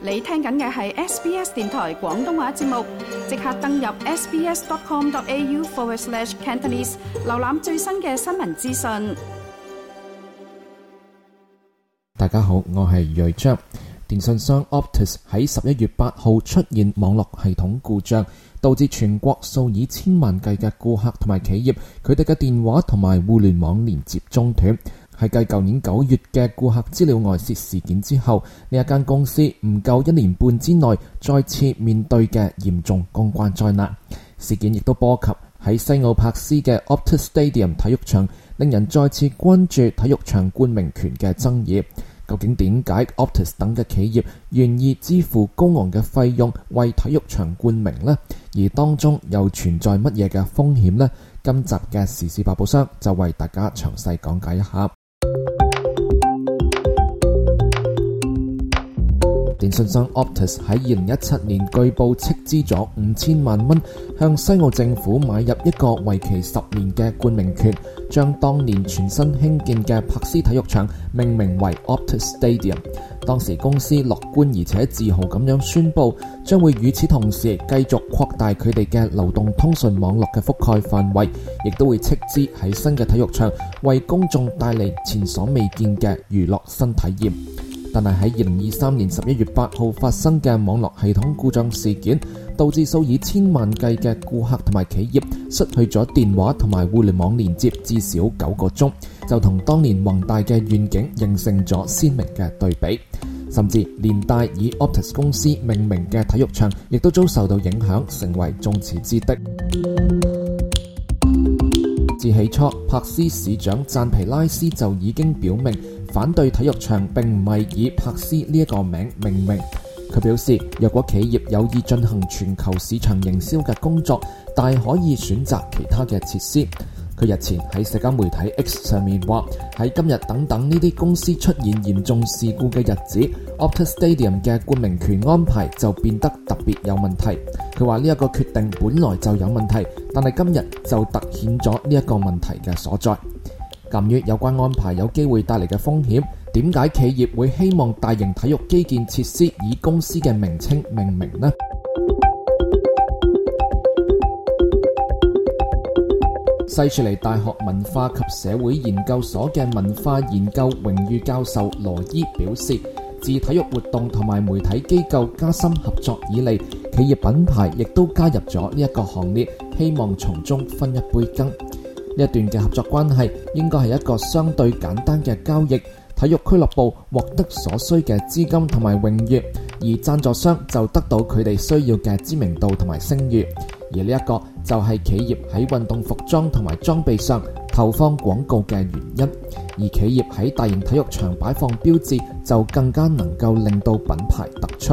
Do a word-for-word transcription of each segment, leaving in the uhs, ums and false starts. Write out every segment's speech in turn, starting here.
你聽緊嘅係 S B S 電台廣東話節目，即刻登入 sbs.com.au forward slash Cantonese， 瀏覽最新嘅新聞資訊。 大家好，我係瑞章。電信商 Optus 喺十一月八號出現網絡系統故障，導致全國數以千萬計嘅顧客同埋企業，佢哋嘅電話同埋互聯網連接中斷。係繼舊年九月嘅顧客資料外泄事件之後，呢一間公司唔夠一年半之內再次面對嘅嚴重公關災難。事件亦都波及喺西奧柏斯嘅 Optus Stadium 體育場，令人再次關注體育場冠名權嘅爭議。究竟點解 Optus 等嘅企業願意支付高昂嘅費用為體育場冠名呢？而當中又存在乜嘢嘅風險呢？今集嘅時事百寶箱就為大家詳細講解一下。電信商 Optus 喺二零一七年據報斥資咗五千萬蚊向西澳政府買入一個為期十年嘅冠名權，將當年全新興建嘅柏斯體育場命名為 Optus Stadium。當時公司樂觀而且自豪咁樣宣佈，將會與此同時繼續擴大佢哋嘅流動通訊網絡嘅覆蓋範圍，亦都會斥資喺新嘅體育場為公眾帶嚟前所未見嘅娛樂新體驗。但係喺二零二三年十一月八號發生嘅網絡系統故障事件，導致數以千萬計嘅顧客同埋企業失去咗電話同埋互聯網連接至少九個鐘，就同當年宏大嘅願景形成咗鮮明嘅對比。甚至連帶以 Optus 公司命名嘅體育場亦都遭受到影響，成為眾矢之的。自起初，柏斯市長贊皮拉斯就已經表明反對體育場並唔係以柏斯呢一個名命名。佢表示，若果企業有意進行全球市場營銷嘅工作，大可以選擇其他嘅設施。佢日前喺社交媒體 X 上面話，喺今日等等呢啲公司出現嚴重事故嘅日子， Optus Stadium 嘅冠名權安排就變得特別有問題。佢話呢一個決定本來就有問題，但係今日就突顯咗呢一個問題嘅所在。鑒於有關安排有機會帶嚟嘅風險，點解企業會希望大型體育基建設施以公司嘅名稱命名呢？西雪梨大學文化及社會研究所嘅文化研究榮譽教授羅伊表示，自體育活動同埋媒體機構加深合作以嚟，企業品牌亦都加入咗呢一個行列，希望從中分一杯羹。呢一段嘅合作關係應該係一個相對簡單嘅交易，體育俱樂部獲得所需嘅資金同埋榮譽，而贊助商就得到佢哋需要嘅知名度同埋聲譽。而呢一個就係企業喺運動服裝同埋裝備上投放廣告嘅原因，而企業喺大型體育場擺放標誌就更加能夠令到品牌突出。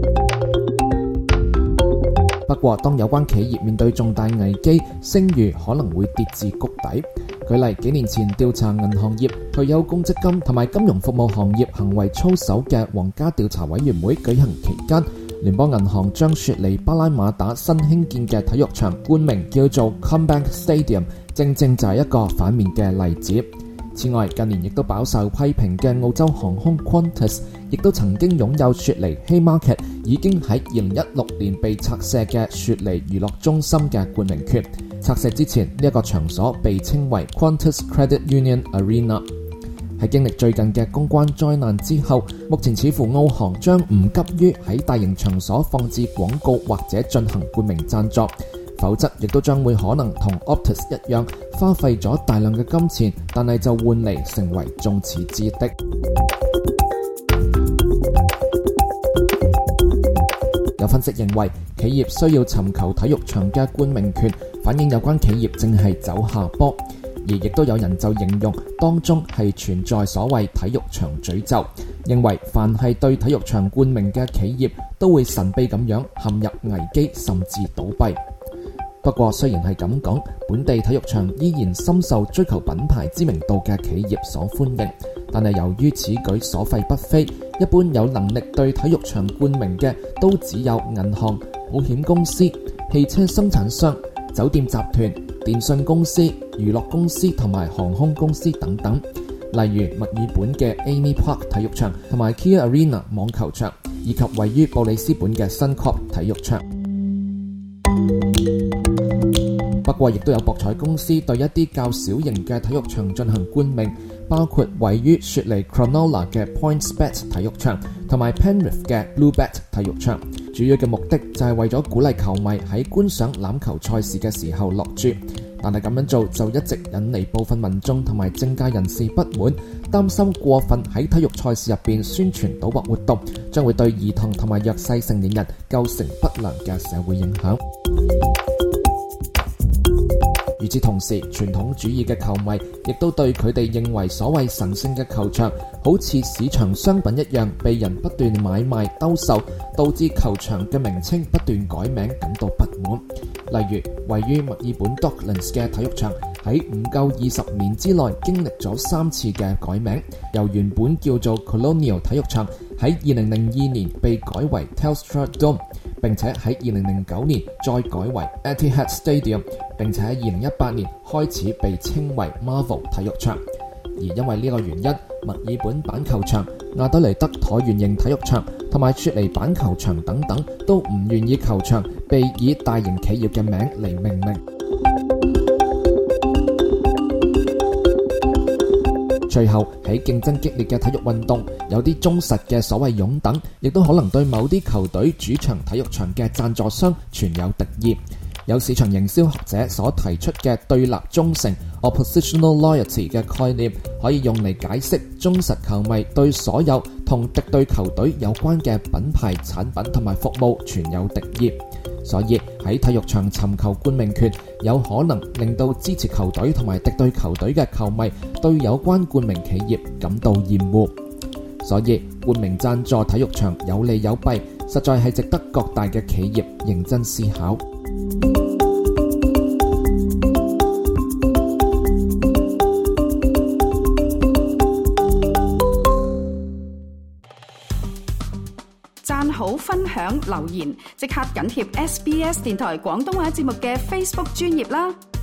不過，當有關企業面對重大危機，聲譽可能會跌至谷底。舉例，幾年前調查銀行業、退休公積金同埋金融服務行業行為操守嘅皇家調查委員會舉行期間，聯邦銀行將雪梨巴拉馬打新興建嘅體育場冠名叫做 CommBank Stadium， 正正就係一個反面嘅例子。此外，近年亦都飽受批評嘅澳洲航空 Qantas， 亦都曾經擁有雪梨 Haymarket 已經喺二零一六年被拆卸嘅雪梨娛樂中心嘅冠名權。拆卸之前，呢一個場所被稱為 Qantas Credit Union Arena。喺經歷最近嘅公關災難之後，目前似乎澳航將唔急於喺大型場所放置廣告或者進行冠名贊助，否則亦都將會可能同 Optus 一樣，花費咗大量嘅金錢，但係就換嚟成為眾矢之的。有分析認為，企業需要尋求體育場嘅冠名權，反映有關企業正係走下坡。而亦都有人就形容當中係存在所謂體育場詛咒，認為凡係對體育場冠名嘅企業都會神秘咁樣陷入危機甚至倒閉。不過雖然係咁講，本地體育場依然深受追求品牌知名度嘅企業所歡迎，但係由於此舉所費不菲，一般有能力對體育場冠名嘅都只有銀行、保險公司、汽車生產商、酒店集團、電信公司、娛樂公司同埋航空公司等等。例如墨爾本嘅 Amy Park 體育場同埋 Kia Arena 網球場， 以及位於布里斯本嘅新確體育場。不過亦都有博彩公司對一啲較小型嘅體育場進行冠名，包括位於雪梨 Cronulla 嘅 PointsBet 體育場同埋 Penrith 嘅 Bluebet 體育場。主要嘅目的就係為咗鼓勵球迷喺觀賞欖球賽事嘅時候落注，但係咁樣做就一直引嚟部分民眾同埋政界人士不滿，擔心過分喺體育賽事入邊宣傳賭博活動，將會對兒童同埋弱勢成年人構成不良嘅社會影響。與此同時，傳統主義嘅球迷亦都對佢哋認為所謂神聖嘅球場好似市場商品一樣被人不斷買賣兜售，導致球場嘅名稱不斷改名感到不滿。例如位於墨爾本 Docklands 嘅體育場喺唔夠二十年之內經歷咗三次嘅改名，由原本叫做 Colonial 體育場喺二零零二年被改為 Telstra Dome，並且喺二零零九年再改為 Etihad Stadium， 並且喺二零一八年開始被稱為 Marvel 體育場。而因為呢個原因，墨爾本板球場、亞德雷德橢圓形體育場同埋雪梨板球場等等都唔願意球場被以大型企業嘅名嚟命名。最後喺競爭激烈嘅體育運動，有啲忠實嘅所謂擁躉，亦都可能對某啲球隊主場體育場嘅贊助商存有敵意。有市場營銷學者所提出嘅對立忠誠 （oppositional loyalty） 嘅概念，可以用嚟解釋忠實球迷對所有同敵對球隊有關嘅品牌產品同埋服務存有敵意。所以喺體育場尋求冠名權，有可能令到支持球隊同埋敵對球隊嘅球迷對有關冠名企業感到厭惡。所以冠名贊助體育場有利有弊，實在係值得各大嘅企業認真思考。 讚好、分享、留言，即刻緊貼 S B S 電台廣東話節目嘅 Facebook 專頁啦！